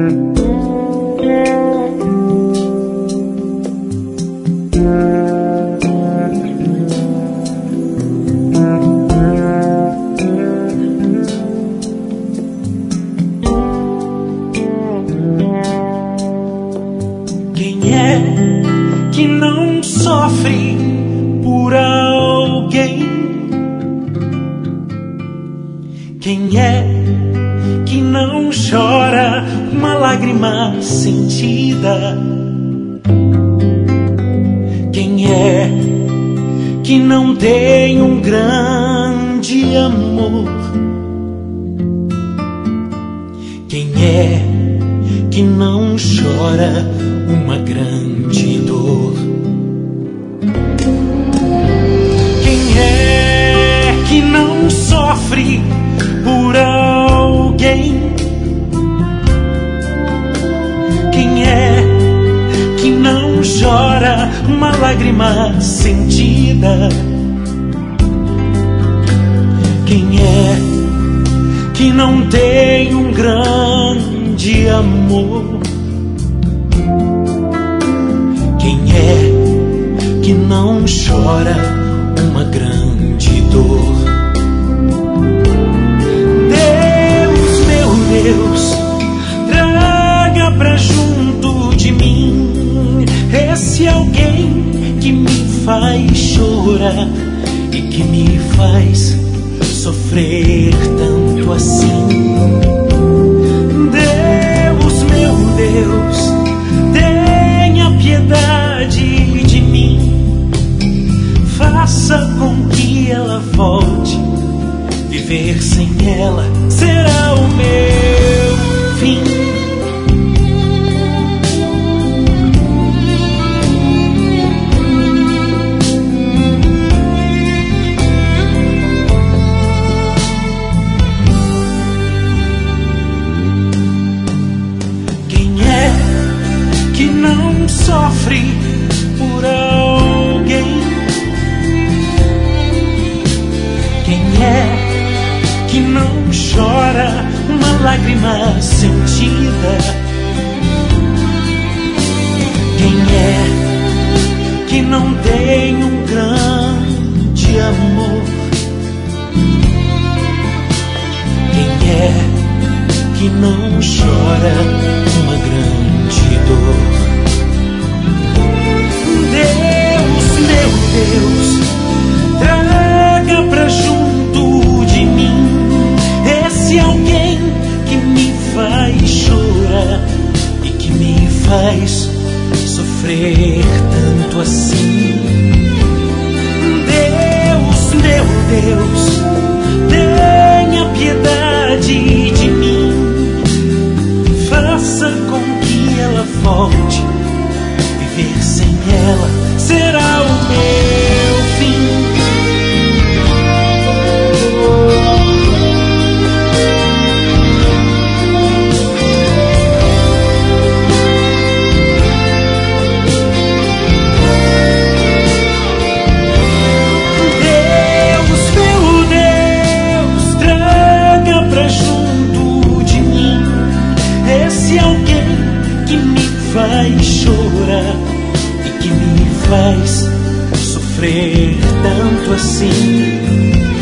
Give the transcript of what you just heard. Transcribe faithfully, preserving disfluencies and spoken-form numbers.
Quem é que não sofre por alguém? Quem é que não chora uma lágrima sentida? Quem é que não tem um grande amor? Quem é que não chora uma grande dor? Quem é que não sofre por alguém? Quem é que não chora uma lágrima sentida? Quem é que não tem um grande amor? Quem é que não chora uma grande dor? Deus, meu Deus, traga pra junto de mim esse alguém que me faz chorar e que me faz sofrer tanto assim. Deus, meu Deus, tenha piedade de mim, faça com que ela volte. Viver sem ela será o meu fim. Que não sofre por alguém? Quem é que não chora uma lágrima sentida? Quem é que não tem um grande amor? Quem é que não chora uma grande dor? Deus, meu Deus, traga pra junto de mim esse alguém que me faz chorar e que me faz sofrer tanto assim. Deus, meu Deus, tenha piedade de mim, faça com que ela volte. Viver sem ela será o meu fim. Deus, meu Deus, traga pra junto de mim esse alguém que me faz chorar e que me faz sofrer tanto assim.